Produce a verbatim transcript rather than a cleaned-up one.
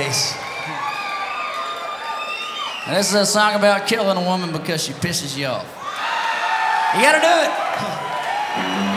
always. And this is a song about killing a woman because she pisses you off. You gotta do it.